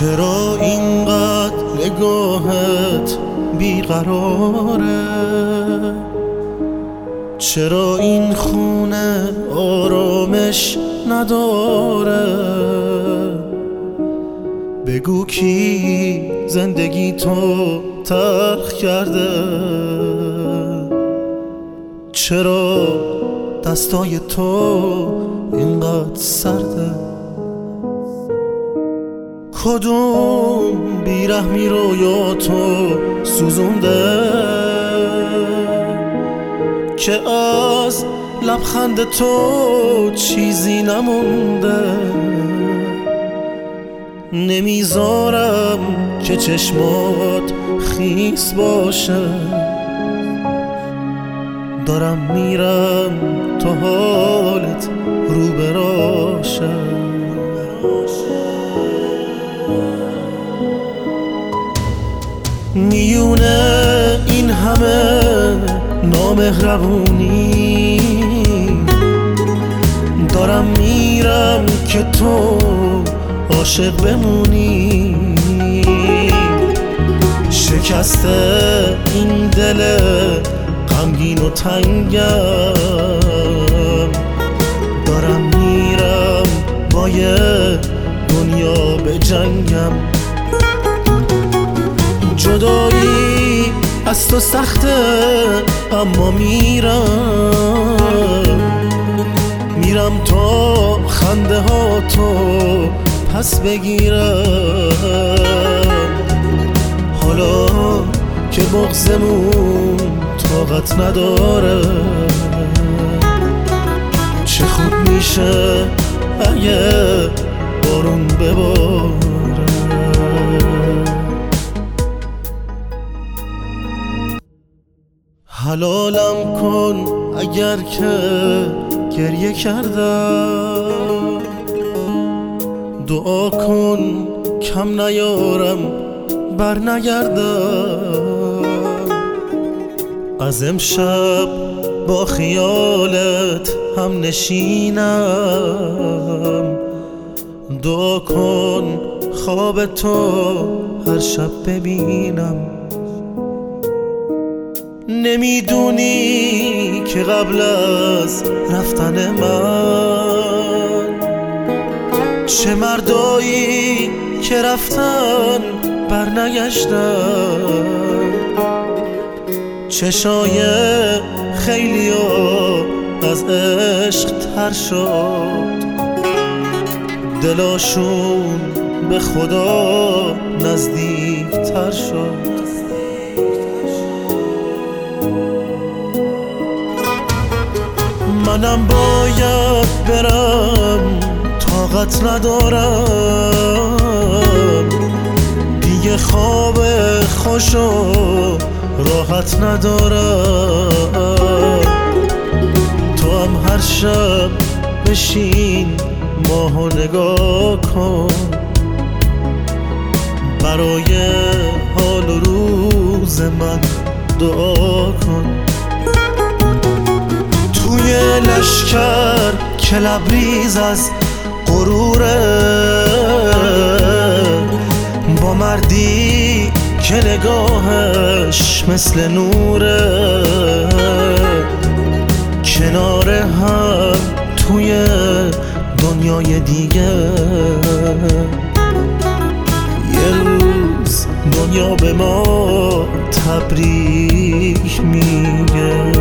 چرا اینقدر نگاهت بیقراره؟ چرا این خونه آرامش نداره؟ بگو کی زندگی تو تلخ کرده؟ چرا دستای تو اینقدر سرده؟ کدوم بیرحمی رویا تو سوزونده که از لبخند تو چیزی نمونده؟ نمیذارم که چشمات خیس باشه، دارم میرم تا حالت رو براشه. میونه این همه نامهربونی دارم میرم که تو عاشق بمونی. شکسته این دل غمگین و تنگم، دارم میرم با یه دنیا به جنگم. جدایی از تو سخته اما میرم تا خنده ها تو پس بگیرم. حالا که بغضمون طاقت نداره، چه خوب میشه اگه بارون بباره. حلالم کن اگر که گریه کردم، دعا کن کم نیارم بر نگردم. از امشب با خیالت هم نشینم، دعا کن خواب تو هر شب ببینم. نمیدونی که قبل از رفتن من چه مردایی که رفتن برنگشتن، چشای خیلیا از عشق تر شد، دلاشون به خدا نزدیک تر شد. منم باید برم، طاقت ندارم دیگه، خواب خوش و راحت ندارم. تو هم هر شب بشین ماهو نگاه کن، برای حال و روز من دعا کن. توی لشکر که لبریز از غروره، با مردی که نگاهش مثل نوره، کنار هم توی دنیای دیگه. یه روز دنیا به ما تبریک میگه.